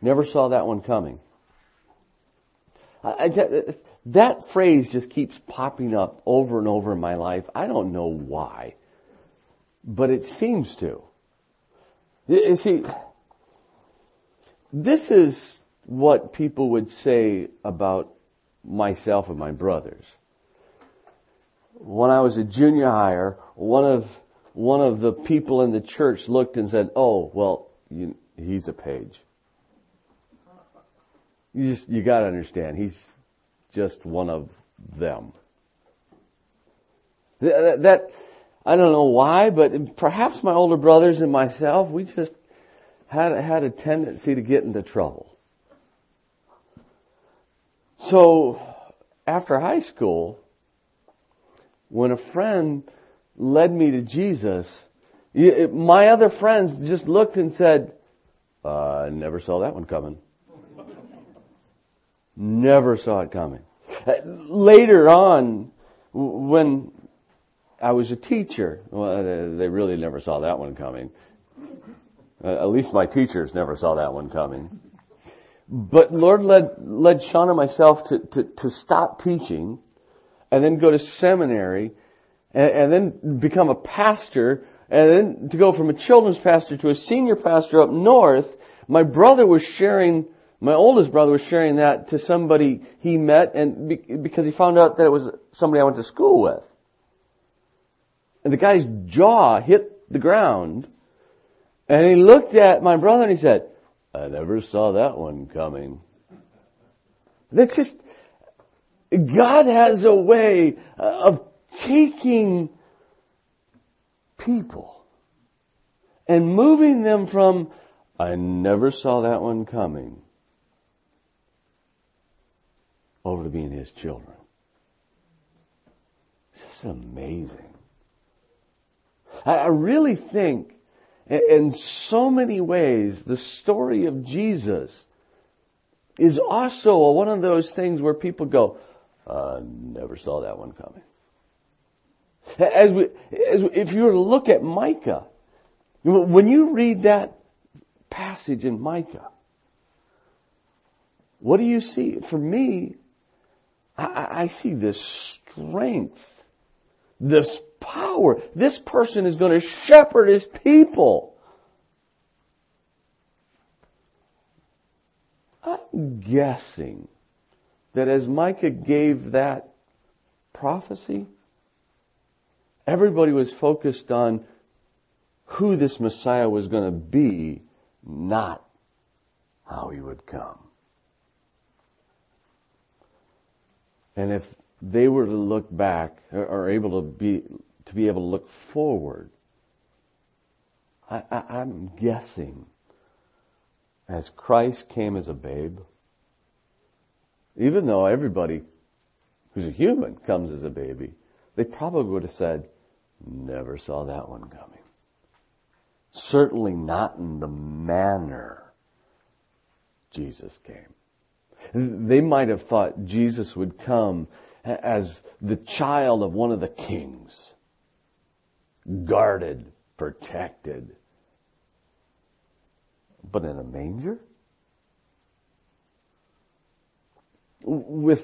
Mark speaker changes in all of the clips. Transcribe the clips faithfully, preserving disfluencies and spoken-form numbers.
Speaker 1: Never saw that one coming. I, I, that phrase just keeps popping up over and over in my life. I don't know why, but it seems to. You see, this is what people would say about myself and my brothers. When I was a junior higher, one of one of the people in the church looked and said, "Oh, well, you, he's a Page." You just you got to understand, he's just one of them. That, that I don't know why, but perhaps my older brothers and myself, we just had had a tendency to get into trouble. So after high school, when a friend led me to Jesus, my other friends just looked and said, uh, I never saw that one coming. Never saw it coming. Later on, when I was a teacher, well, they really never saw that one coming. At least my teachers never saw that one coming. But Lord led led Sean and myself to, to, to stop teaching and then go to seminary and, and then become a pastor and then to go from a children's pastor to a senior pastor up north. My brother was sharing, my oldest brother was sharing that to somebody he met and be, because he found out that it was somebody I went to school with. And the guy's jaw hit the ground and he looked at my brother and he said, I never saw that one coming. That's just, God has a way of taking people and moving them from, I never saw that one coming, over to being His children. It's just amazing. I really think in so many ways, the story of Jesus is also one of those things where people go, uh, never saw that one coming. As we, as we, if you were to look at Micah, when you read that passage in Micah, what do you see? For me, I, I see this strength, this power. This person is going to shepherd His people. I'm guessing that as Micah gave that prophecy, everybody was focused on who this Messiah was going to be, not how He would come. And if they were to look back, or able to be to be able to look forward, I, I, I'm guessing as Christ came as a babe, even though everybody who's a human comes as a baby, they probably would have said, never saw that one coming. Certainly not in the manner Jesus came. They might have thought Jesus would come as the child of one of the kings, guarded, protected. But in a manger? With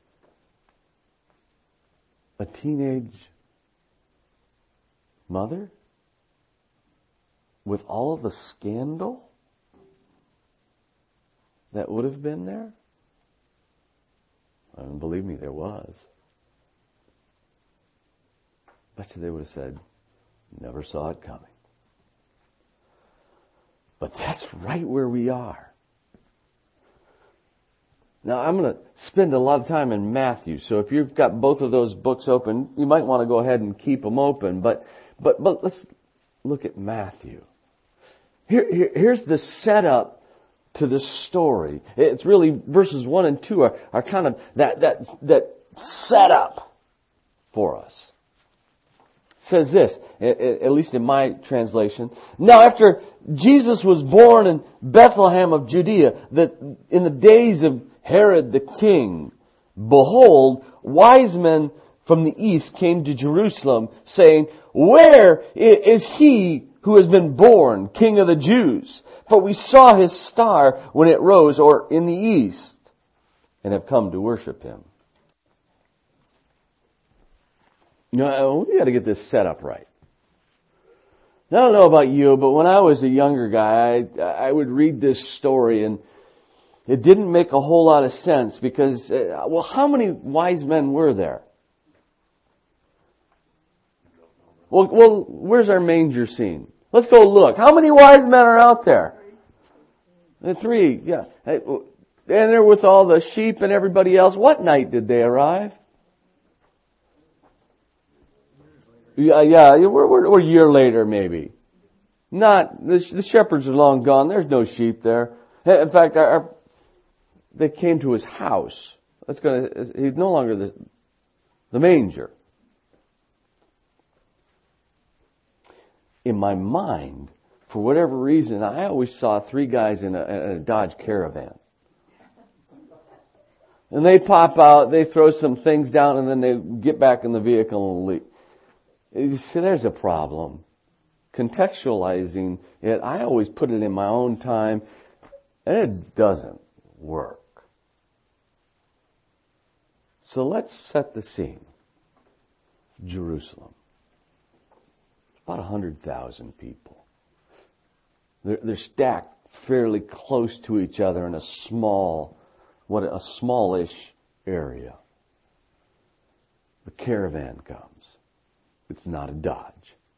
Speaker 1: a teenage mother? With all of the scandal that would have been there? And believe me, there was. Bet you they would have said, never saw it coming. But that's right where we are. Now, I'm going to spend a lot of time in Matthew, so if you've got both of those books open, you might want to go ahead and keep them open. But but but let's look at Matthew. Here, here here's the setup to the story. It's really verses one and two are, are kind of that that that setup for us. It says this, at least in my translation. Now, after Jesus was born in Bethlehem of Judea, that in the days of Herod the king, behold, wise men from the east came to Jerusalem, saying, where is he who has been born King of the Jews. For we saw his star when it rose, or in the east, and have come to worship him. You know, we got to get this set up right. I don't know about you, but when I was a younger guy, I, I would read this story and it didn't make a whole lot of sense because, uh, well, how many wise men were there? Well, well, where's our manger scene? Let's go look. How many wise men are out there? Three, yeah. And they're with all the sheep and everybody else. What night did they arrive? Yeah, yeah, we're, we're, we're a year later maybe. Not, the, the shepherds are long gone. There's no sheep there. In fact, our, our, they came to his house. That's gonna, he's no longer the, the manger. In my mind, for whatever reason, I always saw three guys in a, in a Dodge Caravan. And they pop out, they throw some things down, and then they get back in the vehicle and leave. You see, there's a problem. Contextualizing it, I always put it in my own time, and it doesn't work. So let's set the scene. Jerusalem. About one hundred thousand people. They're, they're stacked fairly close to each other in a small, what a smallish area. The caravan comes. It's not a Dodge.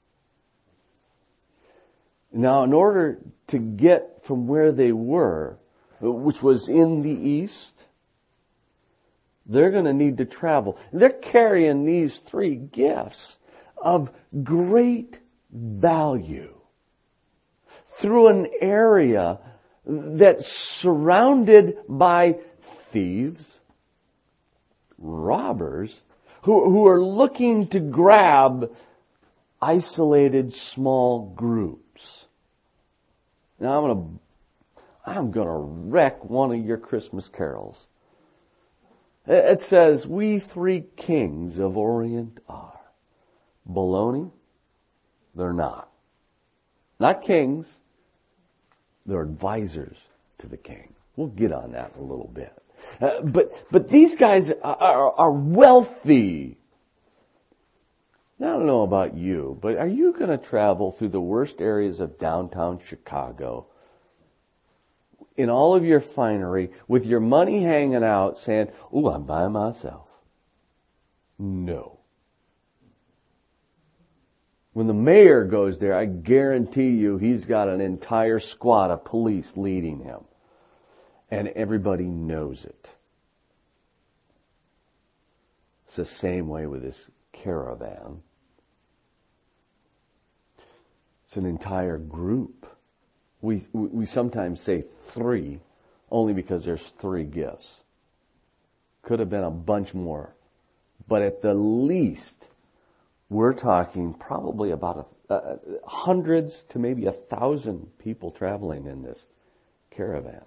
Speaker 1: Now, in order to get from where they were, which was in the east, they're going to need to travel. They're carrying these three gifts of great value through an area that's surrounded by thieves, robbers, who, who are looking to grab isolated small groups. Now I'm going to I'm going to wreck one of your Christmas carols. It says, "We three kings of Orient are." Baloney? They're not. Not kings. They're advisors to the king. We'll get on that in a little bit. Uh, but but these guys are, are, are wealthy. Now, I don't know about you, but are you going to travel through the worst areas of downtown Chicago in all of your finery with your money hanging out saying, "Ooh, I'm by myself"? No. When the mayor goes there, I guarantee you he's got an entire squad of police leading him. And everybody knows it. It's the same way with this caravan. It's an entire group. We, we sometimes say three, only because there's three gifts. Could have been a bunch more. But at the least, we're talking probably about a, uh, hundreds to maybe a thousand people traveling in this caravan.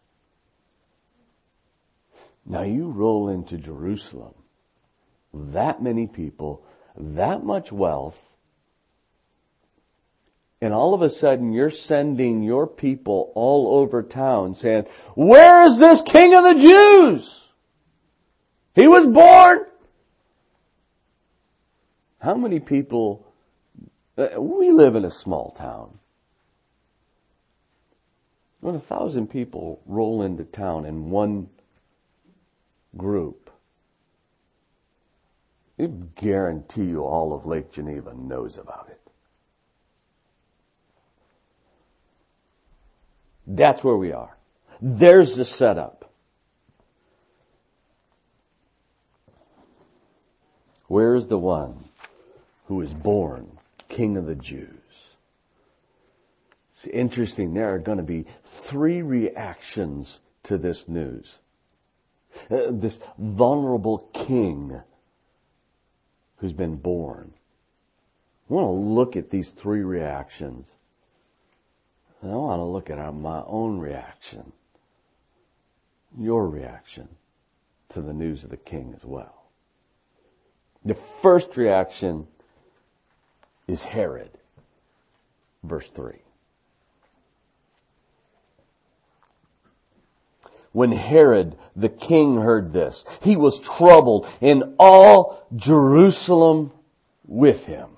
Speaker 1: Now you roll into Jerusalem. That many people, that much wealth, and all of a sudden you're sending your people all over town saying, "Where is this King of the Jews? He was born." How many people, uh, we live in a small town. When a thousand people roll into town in one group, I guarantee you all of Lake Geneva knows about it. That's where we are. There's the setup. Where's the one who is born King of the Jews? It's interesting. There are going to be three reactions to this news. Uh, this vulnerable king who's been born. I want to look at these three reactions. And I want to look at our, my own reaction. Your reaction to the news of the king as well. The first reaction is Herod. verse three. When Herod the king heard this, he was troubled, and all Jerusalem with him.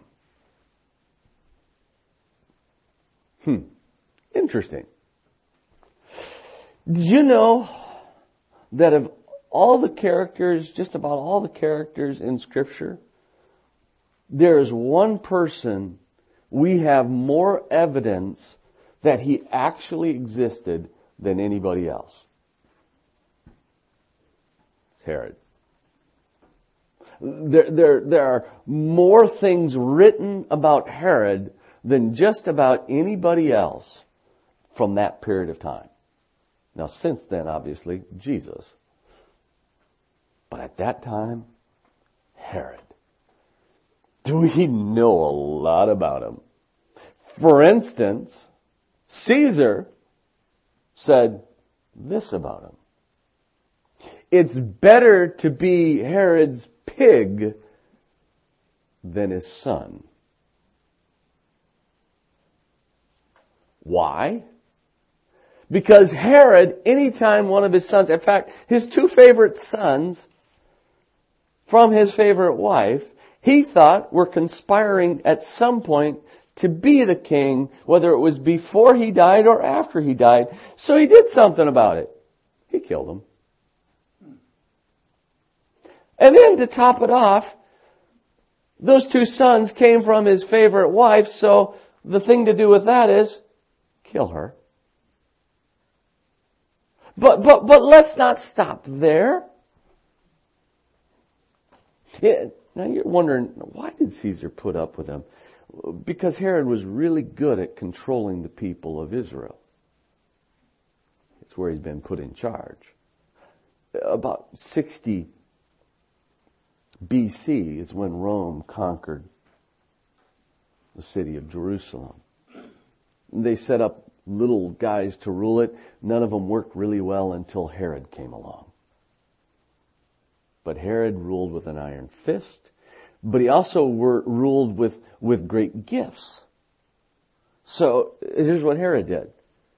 Speaker 1: Hmm. Interesting. Did you know that of all the characters, just about all the characters in Scripture, there is one person we have more evidence that he actually existed than anybody else? Herod. There, there, there are more things written about Herod than just about anybody else from that period of time. Now, since then, obviously, Jesus. But at that time, Herod. Do we know a lot about him? For instance, Caesar said this about him. It's better to be Herod's pig than his son. Why? Because Herod, anytime one of his sons, in fact, his two favorite sons from his favorite wife, he thought were conspiring at some point to be the king, whether it was before he died or after he died. So he did something about it. He killed them. And then to top it off, those two sons came from his favorite wife, so the thing to do with that is kill her. But but but let's not stop there. Yeah, now you're wondering, why did Caesar put up with him? Because Herod was really good at controlling the people of Israel. It's where he's been put in charge. About sixty B C is when Rome conquered the city of Jerusalem. They set up little guys to rule it. None of them worked really well until Herod came along. But Herod ruled with an iron fist, but he also were, ruled with, with great gifts. So here's what Herod did.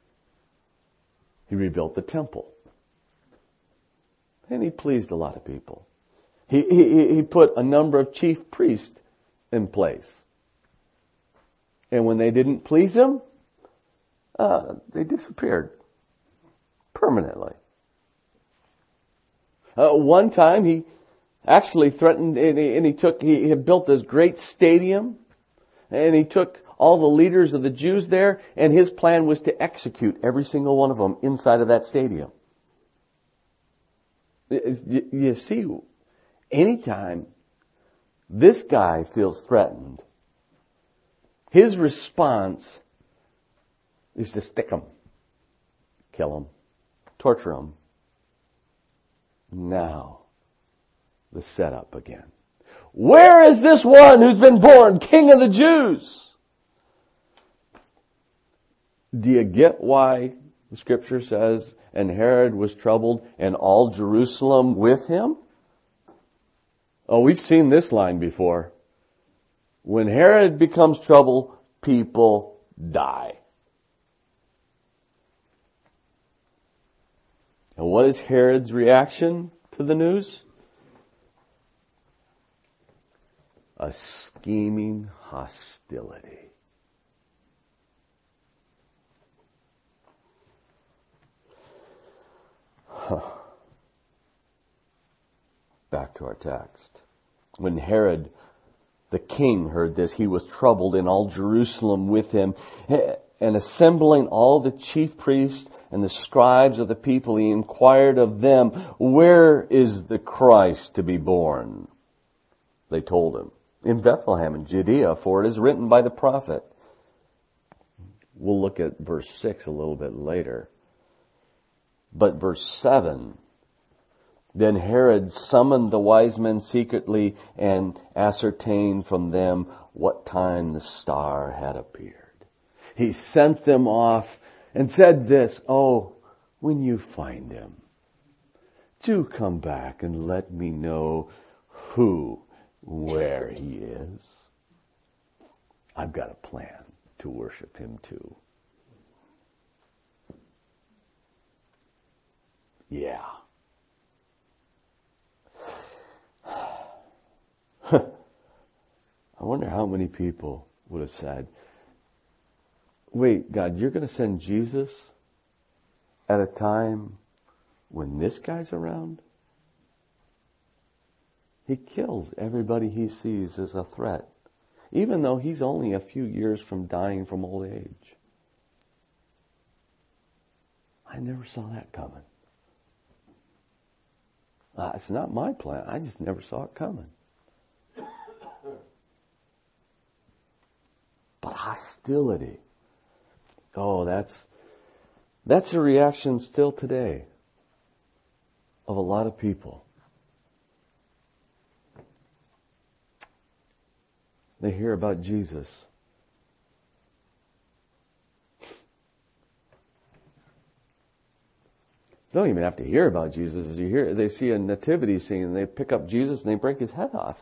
Speaker 1: He rebuilt the temple. And he pleased a lot of people. He, he, he put a number of chief priests in place. And when they didn't please him, uh, they disappeared permanently. Uh, one time he actually threatened, and he, and he took, he had built this great stadium, and he took all the leaders of the Jews there, and his plan was to execute every single one of them inside of that stadium. You, you see, anytime this guy feels threatened, his response is to stick him, kill him, torture him. Now, the setup again. Where is this one who's been born King of the Jews? Do you get why the Scripture says, and Herod was troubled, and all Jerusalem with him? Oh, we've seen this line before. When Herod becomes troubled, people die. And what is Herod's reaction to the news? A scheming hostility. Back to our text. When Herod the king heard this, he was troubled, and all Jerusalem with him. And assembling all the chief priests and the scribes of the people, he inquired of them, where is the Christ to be born? They told him, in Bethlehem in Judea, for it is written by the prophet. We'll look at verse six a little bit later. But verse seven, then Herod summoned the wise men secretly and ascertained from them what time the star had appeared. He sent them off and said this, oh, when you find him, do come back and let me know who, where he is. I've got a plan to worship Him too. Yeah. I wonder how many people would have said, wait, God, you're going to send Jesus at a time when this guy's around? He kills everybody he sees as a threat, even though he's only a few years from dying from old age. I never saw that coming. Uh, it's not my plan. I just never saw it coming. But hostility. Oh, that's that's a reaction still today of a lot of people. They hear about Jesus. They don't even have to hear about Jesus. As you hear, they see a nativity scene and they pick up Jesus and they break his head off.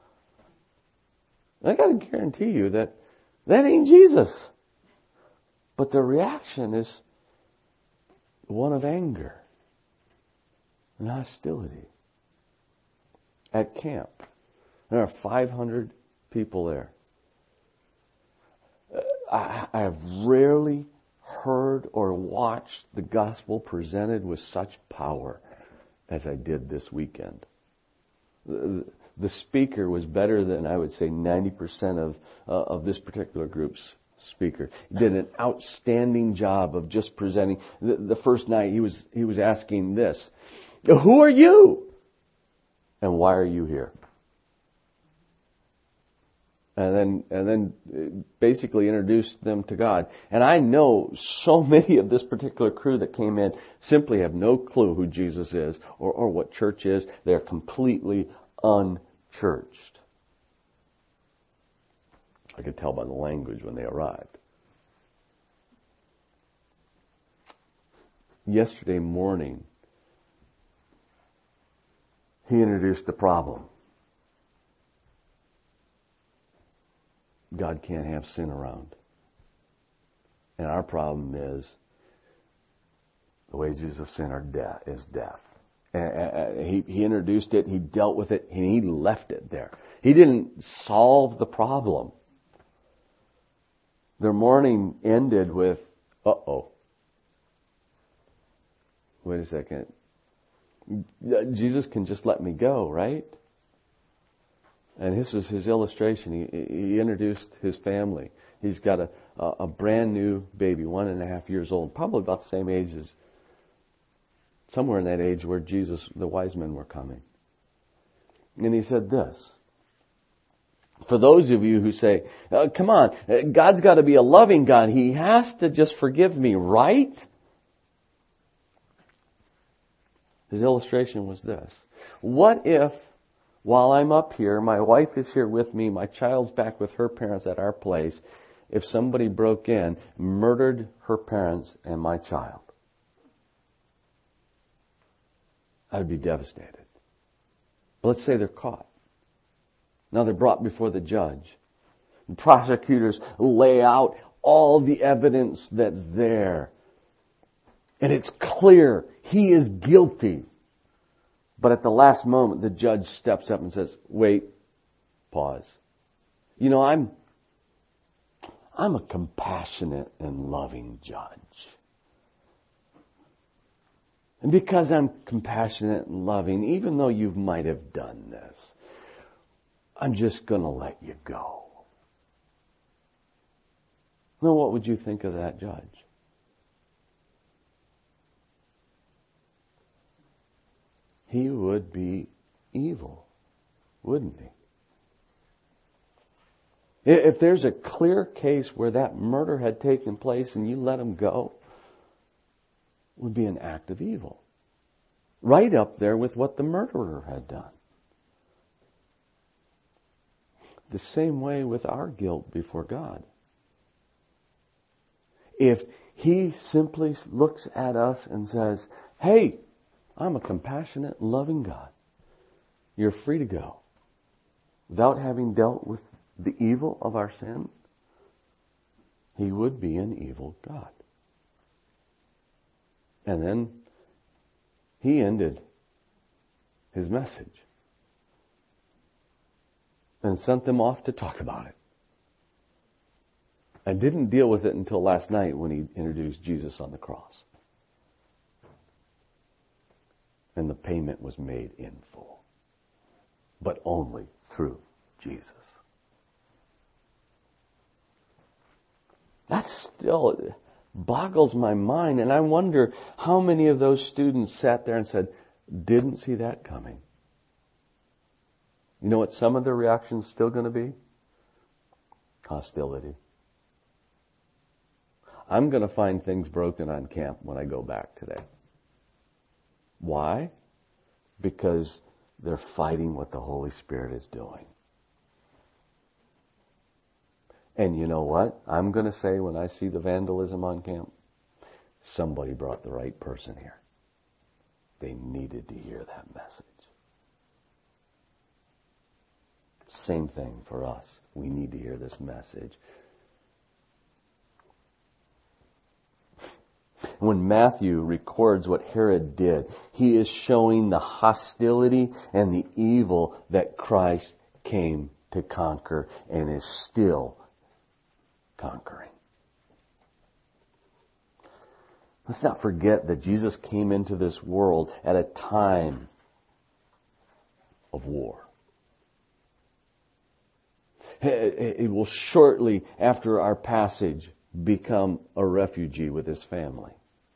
Speaker 1: I got to guarantee you that that ain't Jesus. But the reaction is one of anger and hostility. At camp, there are five hundred people there. I, I have rarely heard or watched the gospel presented with such power as I did this weekend. The, the speaker was better than, I would say, ninety percent of uh, of this particular group's speaker. He did an outstanding job of just presenting. The, the first night he was he was asking this, who are you? And why are you here? And then, and then basically introduced them to God. And I know so many of this particular crew that came in simply have no clue who Jesus is or, or what church is. They're completely unchurched. I could tell by the language when they arrived. Yesterday morning, he introduced the problem. God can't have sin around. And our problem is the wages of sin are death, is death. And he, he introduced it, he dealt with it, and he left it there. He didn't solve the problem. Their morning ended with, uh-oh. Wait a second. Jesus can just let me go, right? And this was his illustration. He, he introduced his family. He's got a, a brand new baby, one and a half years old, probably about the same age as, somewhere in that age where Jesus, the wise men were coming. And he said this, for those of you who say, oh, come on, God's got to be a loving God. He has to just forgive me, right? His illustration was this. What if, while I'm up here, my wife is here with me, my child's back with her parents at our place, if somebody broke in, murdered her parents and my child? I'd be devastated. But let's say they're caught. Now they're brought before the judge. The prosecutors lay out all the evidence that's there. And it's clear he is guilty. But at the last moment, the judge steps up and says, wait, pause. You know, I'm, I'm a compassionate and loving judge. And because I'm compassionate and loving, even though you might have done this, I'm just going to let you go. Now, what would you think of that judge? He would be evil, wouldn't he? If there's a clear case where that murder had taken place and you let him go, it would be an act of evil. Right up there with what the murderer had done. The same way with our guilt before God. If he simply looks at us and says, hey, I'm a compassionate, loving God. You're free to go. Without having dealt with the evil of our sin, he would be an evil God. And then he ended his message and sent them off to talk about it. I didn't deal with it until last night when he introduced Jesus on the cross. And the payment was made in full. But only through Jesus. That still boggles my mind, and I wonder how many of those students sat there and said, didn't see that coming. You know what some of their reactions still going to be? Hostility. I'm going to find things broken on camp when I go back today. Why? Because they're fighting what the Holy Spirit is doing. And you know what? I'm going to say when I see the vandalism on camp, somebody brought the right person here. They needed to hear that message. Same thing for us. We need to hear this message. When Matthew records what Herod did, he is showing the hostility and the evil that Christ came to conquer and is still conquering. Let's not forget that Jesus came into this world at a time of war. It will shortly after our passage become a refugee with his family.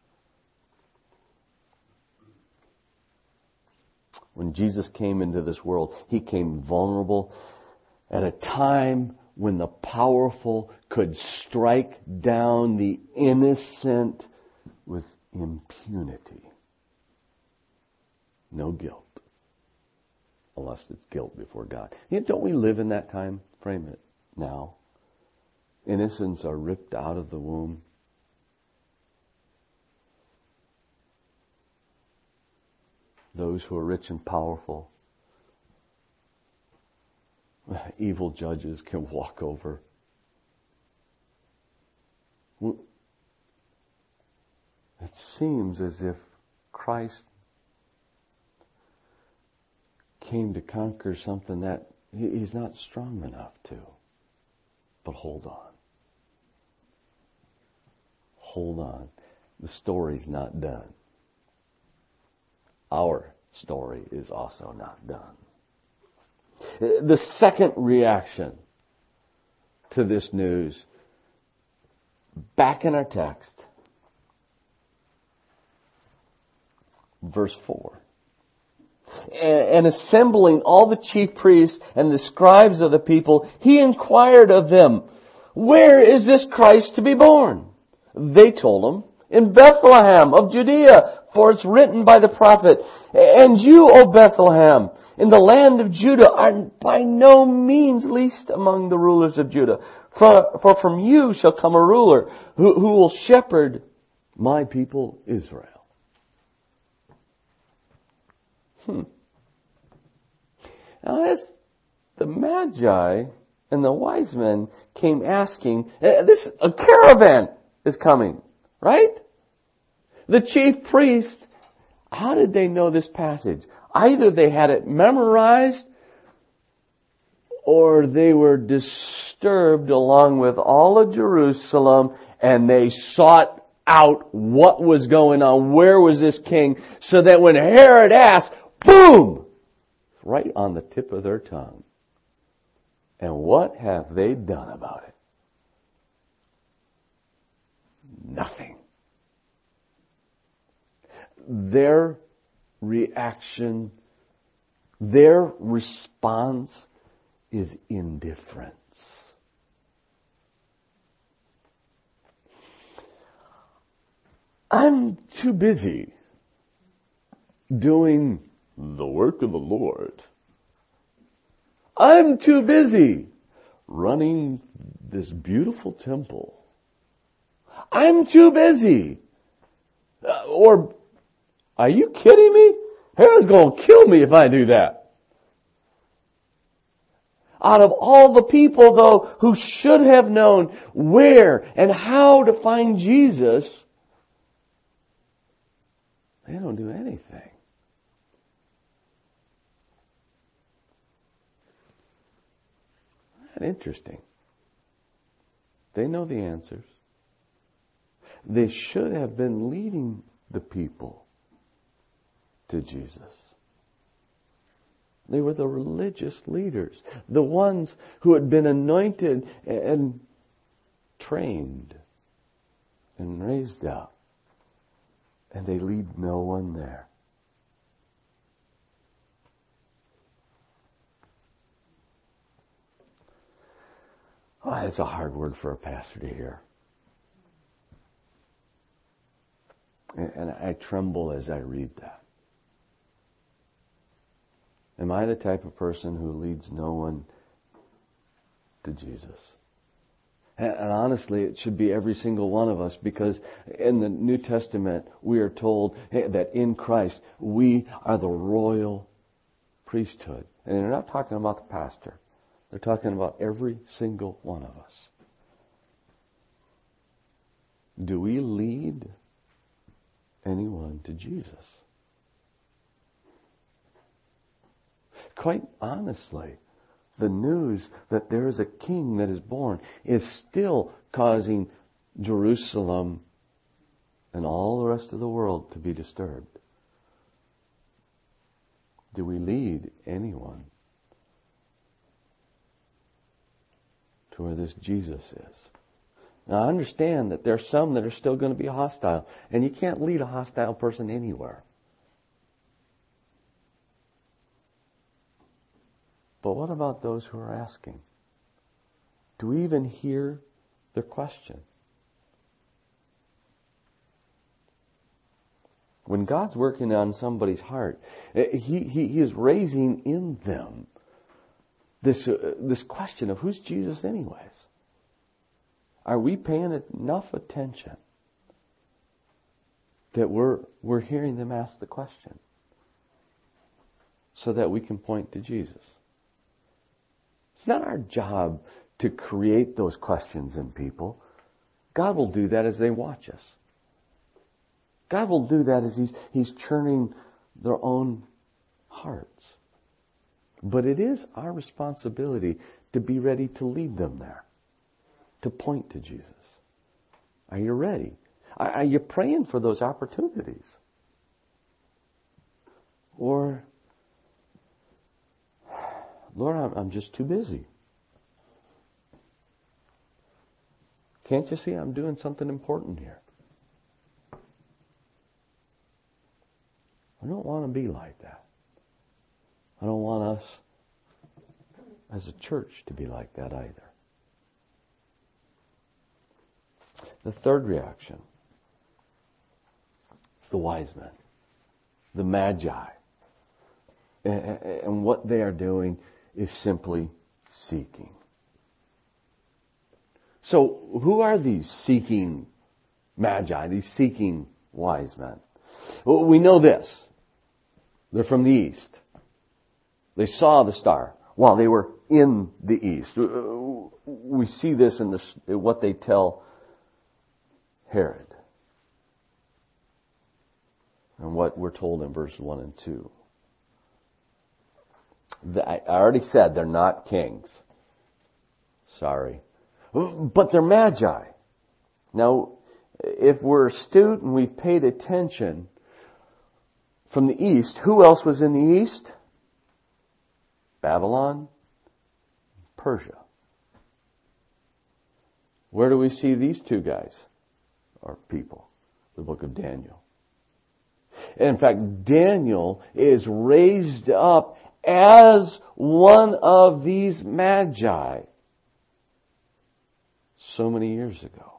Speaker 1: When Jesus came into this world, he came vulnerable at a time when the powerful could strike down the innocent with impunity. No guilt. Unless it's guilt before God. You know, don't we live in that time frame it now? Innocents are ripped out of the womb. Those who are rich and powerful, evil judges can walk over. It seems as if Christ came to conquer something that he's not strong enough to. But hold on. Hold on. The story's not done. Our story is also not done. The second reaction to this news, back in our text, verse four. And assembling all the chief priests and the scribes of the people, he inquired of them, where is this Christ to be born? They told him, in Bethlehem of Judea, for it's written by the prophet, and you, O Bethlehem, in the land of Judah, are by no means least among the rulers of Judah. For, for from you shall come a ruler who, who will shepherd my people Israel. Hmm. Now as the Magi and the wise men came asking, this, a caravan is coming, right? The chief priest, how did they know this passage? Either they had it memorized or they were disturbed along with all of Jerusalem and they sought out what was going on. Where was this king? So that when Herod asked, boom! Right on the tip of their tongue. And what have they done about it? Nothing. Their reaction, their response is indifference. I'm too busy doing the work of the Lord. I'm too busy running this beautiful temple. I'm too busy. Uh, or, are you kidding me? Herod's going to kill me if I do that. Out of all the people, though, who should have known where and how to find Jesus, they don't do anything. Isn't that interesting? They know the answers. They should have been leading the people to Jesus. They were the religious leaders, the ones who had been anointed and trained and raised up. And they lead no one there. Oh, that's a hard word for a pastor to hear. And I tremble as I read that. Am I the type of person who leads no one to Jesus? And honestly, it should be every single one of us, because in the New Testament we are told that in Christ we are the royal priesthood. And they're not talking about the pastor. They're talking about every single one of us. Do we lead anyone to Jesus? Quite honestly, the news that there is a king that is born is still causing Jerusalem and all the rest of the world to be disturbed. Do we lead anyone to where this Jesus is? Now, I understand that there are some that are still going to be hostile, and you can't lead a hostile person anywhere. But what about those who are asking? Do we even hear their question? When God's working on somebody's heart, He, he, he is raising in them this, uh, this question of who's Jesus anyways? Are we paying enough attention that we're, we're hearing them ask the question so that we can point to Jesus? It's not our job to create those questions in people. God will do that as they watch us. God will do that as He's, he's churning their own hearts. But it is our responsibility to be ready to lead them there, to point to Jesus. Are you ready? Are you praying for those opportunities? Or, Lord, I'm just too busy. Can't you see I'm doing something important here? I don't want to be like that. I don't want us as a church to be like that either. The third reaction is the wise men, the magi. And what they are doing is simply seeking. So, who are these seeking magi, these seeking wise men? Well, we know this. They're from the east. They saw the star while they were in the east. We see this in the, what they tell Herod. And what we're told in verse one and two. I already said they're not kings. Sorry. But they're magi. Now, if we're astute and we've paid attention from the east, who else was in the east? Babylon, Persia. Where do we see these two guys or people? The book of Daniel. In fact, Daniel is raised up as one of these magi so many years ago.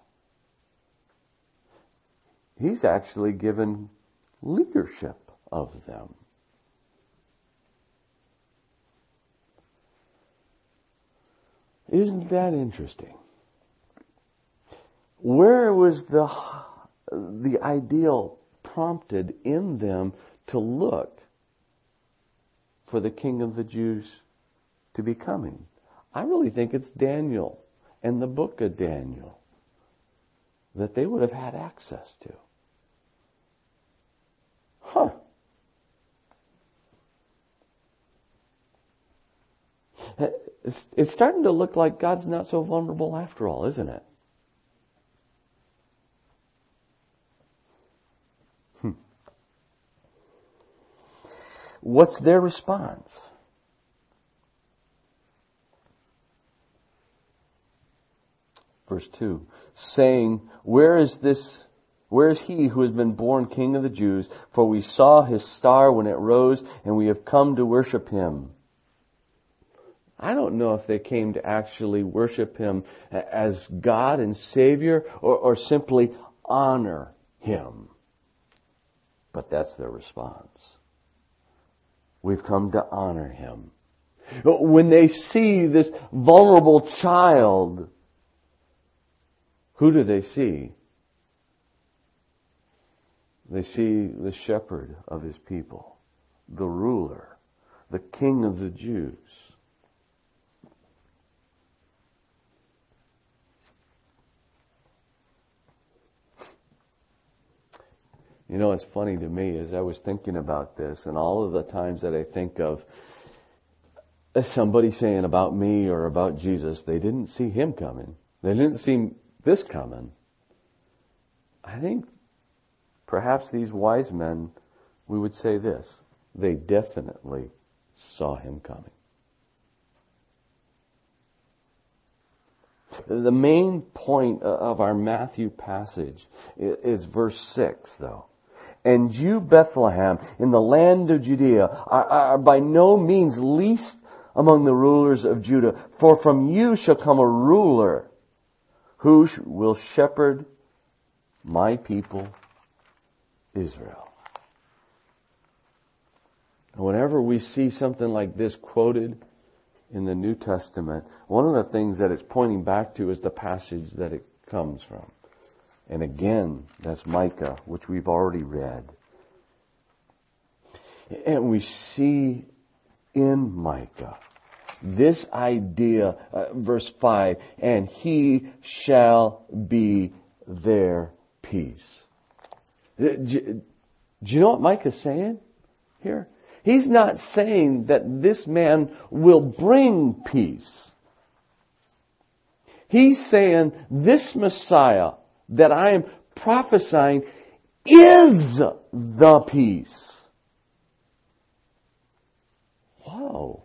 Speaker 1: He's actually given leadership of them. Isn't that interesting? Where was the the ideal prompted in them to look for the King of the Jews to be coming? I really think it's Daniel and the book of Daniel that they would have had access to. Huh. It's, it's starting to look like God's not so vulnerable after all, isn't it? Hmm. What's their response? Verse two, saying, Where is this, where is he who has been born King of the Jews? For we saw his star when it rose, and we have come to worship him. I don't know if they came to actually worship him as God and Savior, or, or simply honor him. But that's their response. We've come to honor him. When they see this vulnerable child, who do they see? They see the shepherd of his people, the ruler, the King of the Jews. You know, it's funny to me as I was thinking about this, and all of the times that I think of somebody saying about me or about Jesus, they didn't see him coming. They didn't see this coming. I think perhaps these wise men, we would say this, they definitely saw him coming. The main point of our Matthew passage is verse six, though. And you, Bethlehem, in the land of Judea, are, are by no means least among the rulers of Judah, for from you shall come a ruler who will shepherd my people, Israel. And whenever we see something like this quoted in the New Testament, one of the things that it's pointing back to is the passage that it comes from. And again, that's Micah, which we've already read. And we see in Micah this idea, uh, verse five, and he shall be their peace. Do, do you know what Micah's saying here? He's not saying that this man will bring peace. He's saying this Messiah that I am prophesying is the peace. Wow.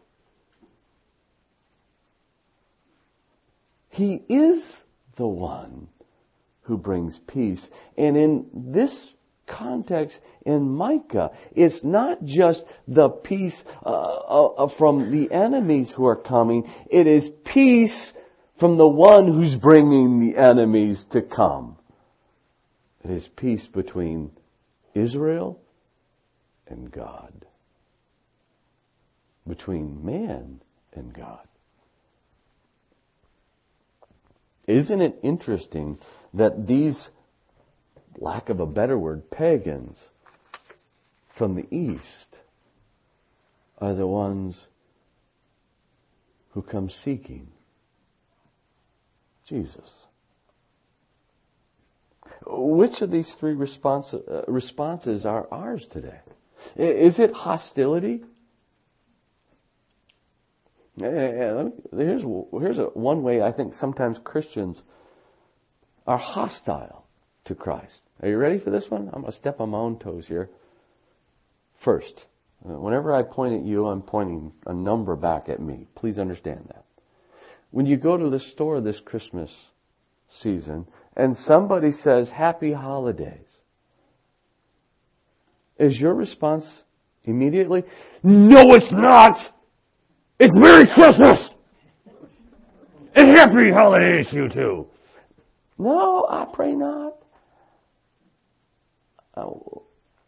Speaker 1: He is the one who brings peace. And in this context, in Micah, it's not just the peace uh, uh, from the enemies who are coming. It is peace from the one who's bringing the enemies to come. It is peace between Israel and God. Between man and God. Isn't it interesting that these, lack of a better word, pagans from the East are the ones who come seeking Jesus? Which of these three response, uh, responses are ours today? Is it hostility? Here's, here's a, one way I think sometimes Christians are hostile to Christ. Are you ready for this one? I'm going to step on my own toes here. First, whenever I point at you, I'm pointing a number back at me. Please understand that. When you go to the store this Christmas season and somebody says, Happy Holidays, is your response immediately, No, it's not! It's Merry Christmas! And Happy Holidays, you too! No, I pray not. Oh,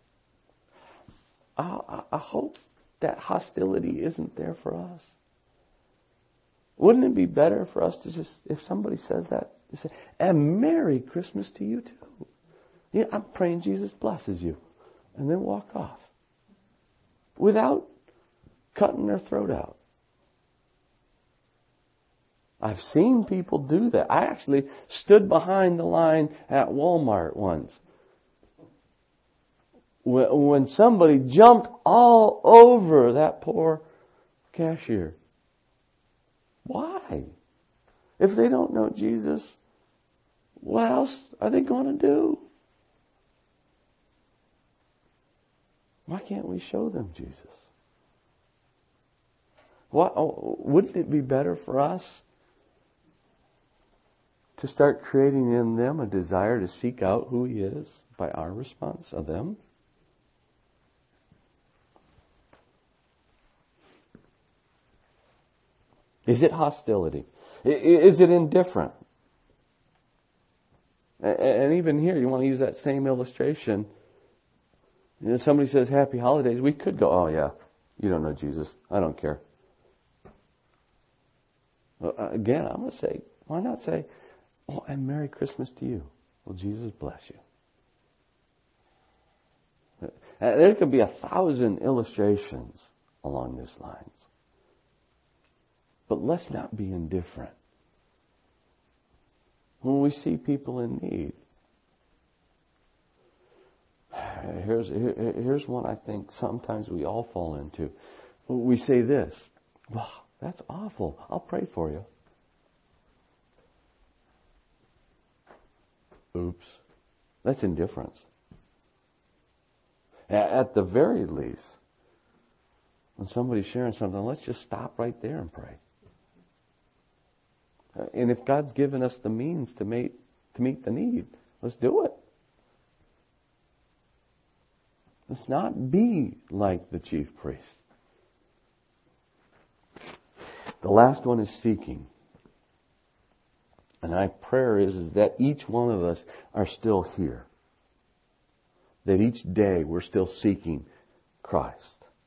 Speaker 1: I, I hope that hostility isn't there for us. Wouldn't it be better for us to just, if somebody says that, to say, and Merry Christmas to you too. Yeah, I'm praying Jesus blesses you. And then walk off. Without cutting their throat out. I've seen people do that. I actually stood behind the line at Walmart once. When somebody jumped all over that poor cashier. Why? If they don't know Jesus, what else are they going to do? Why can't we show them Jesus? What, oh, wouldn't it be better for us to start creating in them a desire to seek out who He is by our response of them? Is it hostility? Is it indifferent? And even here, you want to use that same illustration. You know, somebody says, Happy Holidays. We could go, oh yeah, you don't know Jesus. I don't care. Well, again, I'm going to say, why not say, oh, and Merry Christmas to you. Well, Jesus bless you. There could be a thousand illustrations along these lines. But let's not be indifferent. When we see people in need, here's, here's one I think sometimes we all fall into. We say this, wow, that's awful. I'll pray for you. Oops. That's indifference. At the very least, when somebody's sharing something, let's just stop right there and pray. And if God's given us the means to meet, to meet the need, let's do it. Let's not be like the chief priest. The last one is seeking. And my prayer is, is that each one of us are still here. That each day we're still seeking Christ.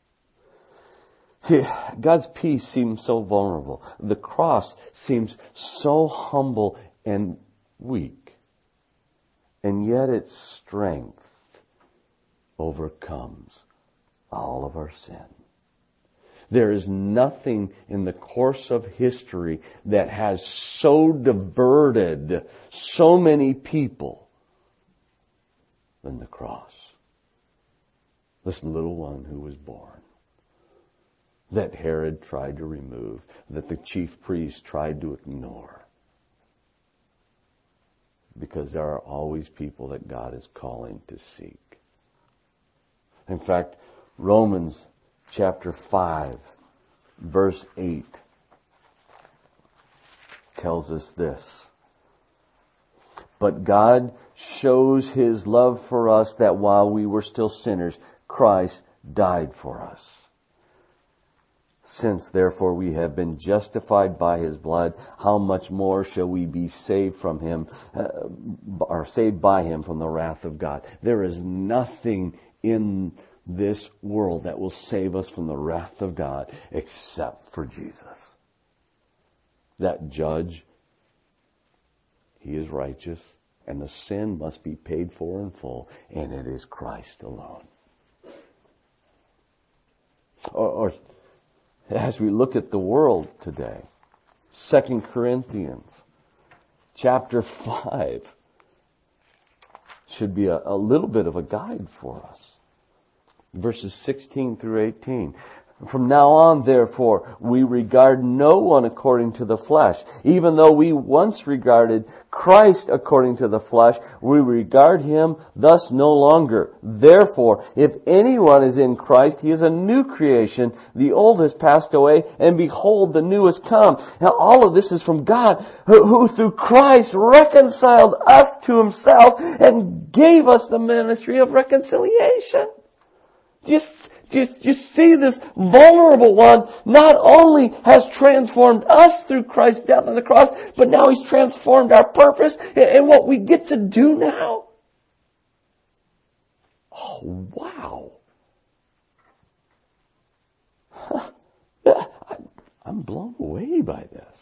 Speaker 1: See, God's peace seems so vulnerable. The cross seems so humble and weak. And yet its strength overcomes all of our sin. There is nothing in the course of history that has so diverted so many people than the cross. This little one who was born, that Herod tried to remove, that the chief priest tried to ignore. Because there are always people that God is calling to seek. In fact, Romans chapter five, verse eight tells us this. But God shows His love for us that while we were still sinners, Christ died for us. Since therefore we have been justified by His blood, how much more shall we be saved from Him, uh, or saved by Him from the wrath of God? There is nothing in this world that will save us from the wrath of God except for Jesus. That judge, He is righteous, and the sin must be paid for in full, and it is Christ alone. Or, or as we look at the world today, Second Corinthians chapter five should be a, a little bit of a guide for us. Verses sixteen through eighteen. From now on, therefore, we regard no one according to the flesh. Even though we once regarded Christ according to the flesh, we regard Him thus no longer. Therefore, if anyone is in Christ, he is a new creation. The old has passed away, and behold, the new has come. Now, all of this is from God, who, who through Christ reconciled us to Himself and gave us the ministry of reconciliation. Just Just, just see this vulnerable one not only has transformed us through Christ's death on the cross, but now He's transformed our purpose and what we get to do now. Oh, wow. I'm blown away by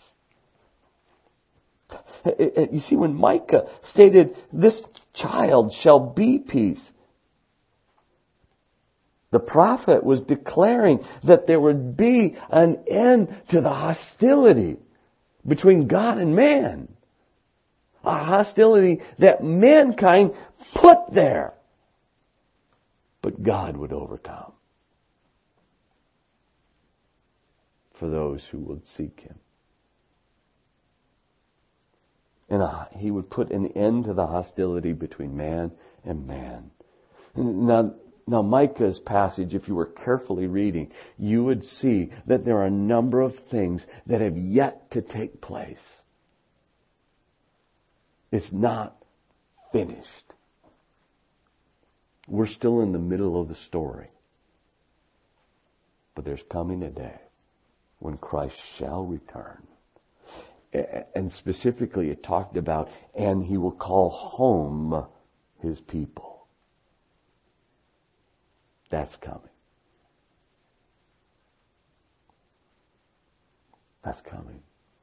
Speaker 1: this. You see, when Micah stated, this child shall be peace, the prophet was declaring that there would be an end to the hostility between God and man. A hostility that mankind put there. But God would overcome for those who would seek Him. And uh, He would put an end to the hostility between man and man. Now, now Micah's passage, if you were carefully reading, you would see that there are a number of things that have yet to take place. It's not finished. We're still in the middle of the story. But there's coming a day when Christ shall return. And specifically it talked about, and He will call home His people. That's coming. That's coming.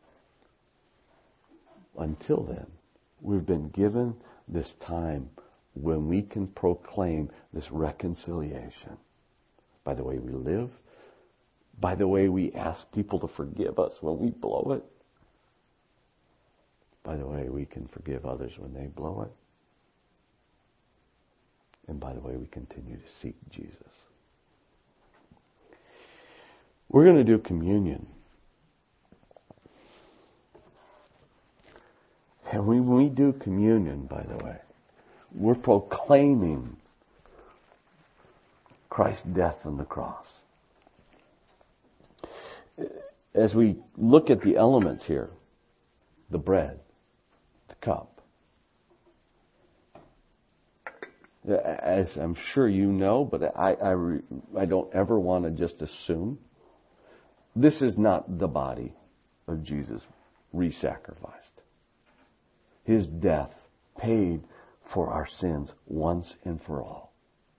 Speaker 1: Until then, we've been given this time when we can proclaim this reconciliation by the way we live, by the way we ask people to forgive us when we blow it, by the way we can forgive others when they blow it, and by the way we continue to seek Jesus. We're going to do communion. And when we do communion, by the way, we're proclaiming Christ's death on the cross. As we look at the elements here, the bread, the cup, as I'm sure you know, but I, I, re, I don't ever want to just assume, this is not the body of Jesus re-sacrificed. His death paid for our sins once and for all.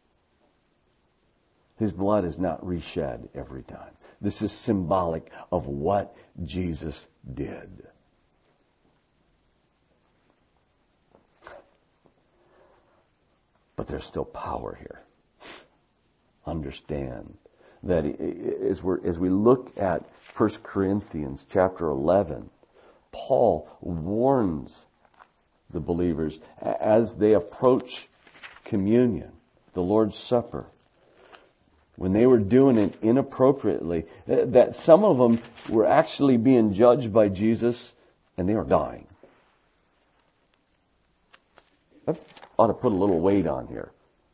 Speaker 1: His blood is not reshed every time. This is symbolic of what Jesus did. But there's still power here. Understand that as, we're, as we look at First Corinthians chapter eleven, Paul warns the believers as they approach communion, the Lord's Supper, when they were doing it inappropriately, that some of them were actually being judged by Jesus and they were dying. That ought to put a little weight on here.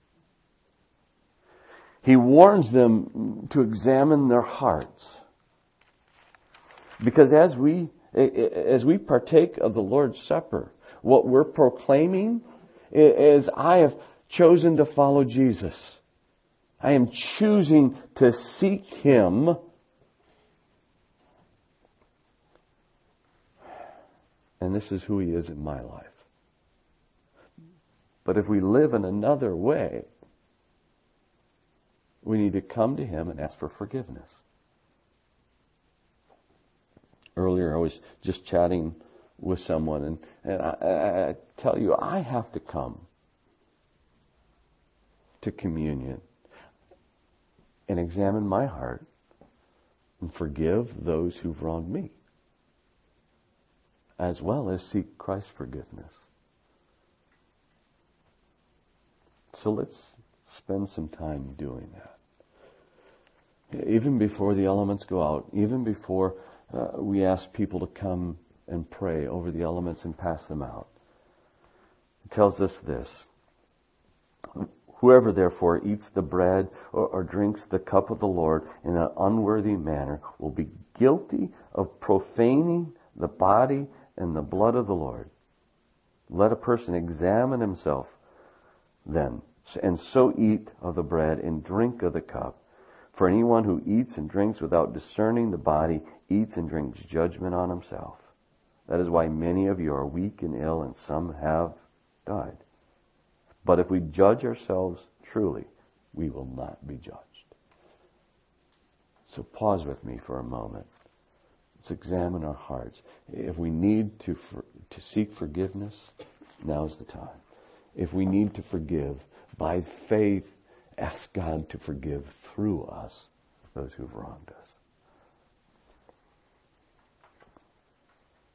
Speaker 1: He warns them to examine their hearts. Because as we, as we partake of the Lord's Supper, what we're proclaiming is, I have chosen to follow Jesus. I am choosing to seek Him. And this is who He is in my life. But if we live in another way, we need to come to Him and ask for forgiveness. Earlier I was just chatting with someone, and, and I, I tell you, I have to come to communion and examine my heart and forgive those who've wronged me, as well as seek Christ's forgiveness. So let's spend some time doing that. Even before the elements go out, even before uh, we ask people to come and pray over the elements and pass them out. It tells us this: whoever therefore eats the bread or, or drinks the cup of the Lord in an unworthy manner will be guilty of profaning the body and the blood of the Lord. Let a person examine himself then, and so eat of the bread and drink of the cup. For anyone who eats and drinks without discerning the body eats and drinks judgment on himself. That is why many of you are weak and ill, and some have died. But if we judge ourselves truly, we will not be judged. So pause with me for a moment. Let's examine our hearts. If we need to for, to seek forgiveness, now's the time. If we need to forgive, by faith, ask God to forgive through us those who've wronged us.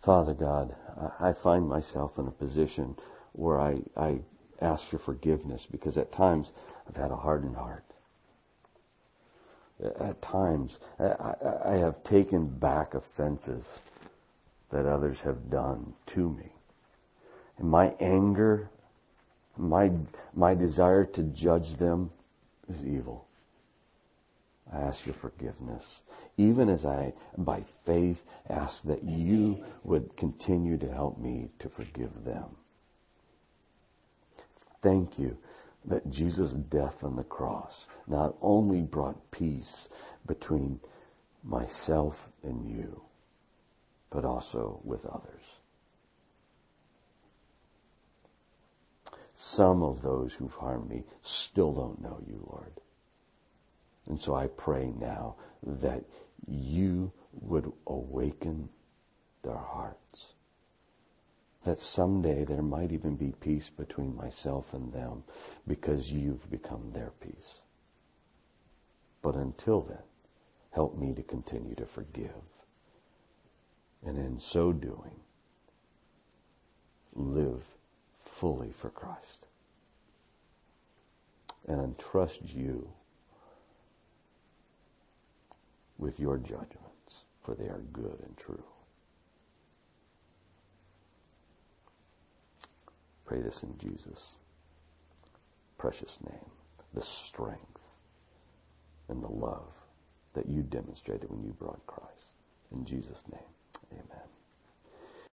Speaker 1: Father God, I find myself in a position where I, I ask for forgiveness because at times I've had a hardened heart. At times I, I have taken back offenses that others have done to me. And my anger, my, my desire to judge them is evil. I ask your forgiveness, even as I, by faith, ask that you would continue to help me to forgive them. Thank you that Jesus' death on the cross not only brought peace between myself and you, but also with others. Some of those who've harmed me still don't know you, Lord. And so I pray now that you would awaken their hearts. That someday there might even be peace between myself and them because you've become their peace. But until then, help me to continue to forgive. And in so doing, live fully for Christ. And entrust you with your judgments, for they are good and true. Pray this in Jesus' precious name, the strength and the love that you demonstrated when you brought Christ. In Jesus' name, amen.